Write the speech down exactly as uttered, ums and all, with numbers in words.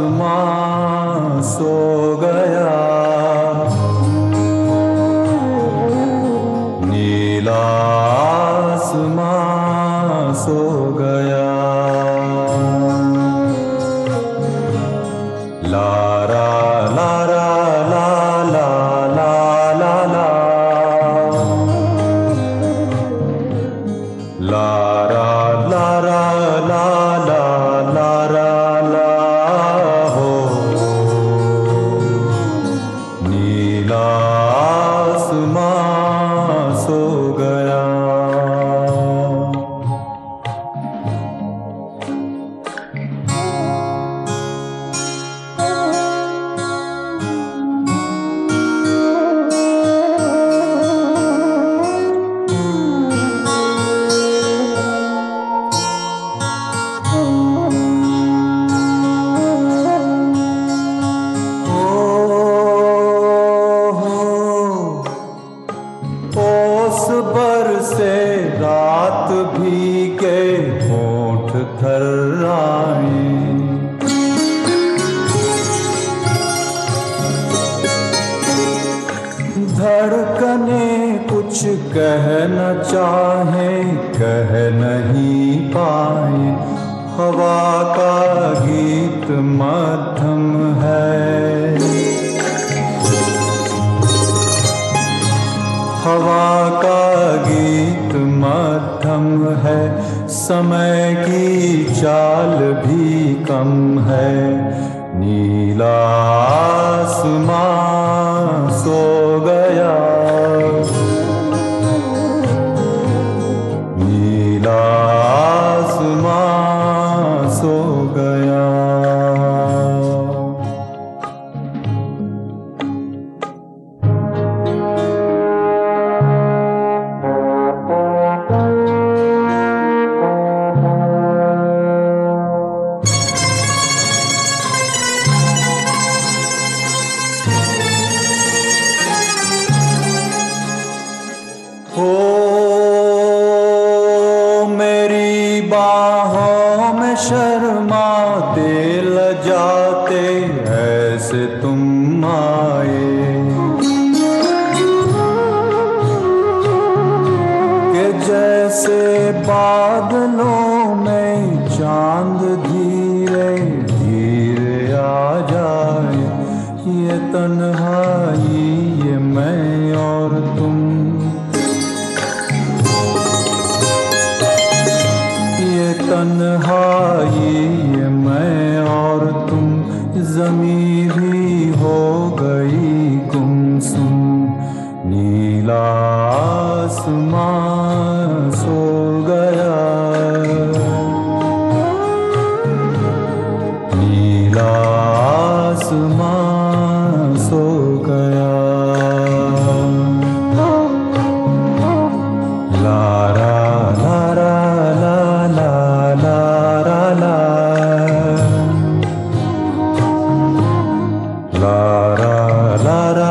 आसमां सो गया, नीला आसमां सो गया। लारा लारा ला ला ला ला ला, लारा लारा ला ला लारा ला हो, नीला आसमां सो गया। ओस बरसे रात भीगे होंठ थर्राए, धड़कने कुछ कह न चाहे कह नहीं पाए, हवा का गीत मध्यम है, हवा का गीत मध्यम है, समय की चाल भी कम है। नीला आसमां सो गया, नीला आसमां सो गया। हो मेरी बाहों में शर्माते लजाते ऐसे तुम आए, कि जैसे बादलों में चांद धीरे धीरे आ जाए। ये तन्हाई ये मैं और तुम, तन्हाई ये मैं और तुम, ज़मीं भी हो गई गुमसुम। नीला आसमां सो गया, नीला आसमां सो गया। लारा लारा ला ला लारा ला, लारा लारा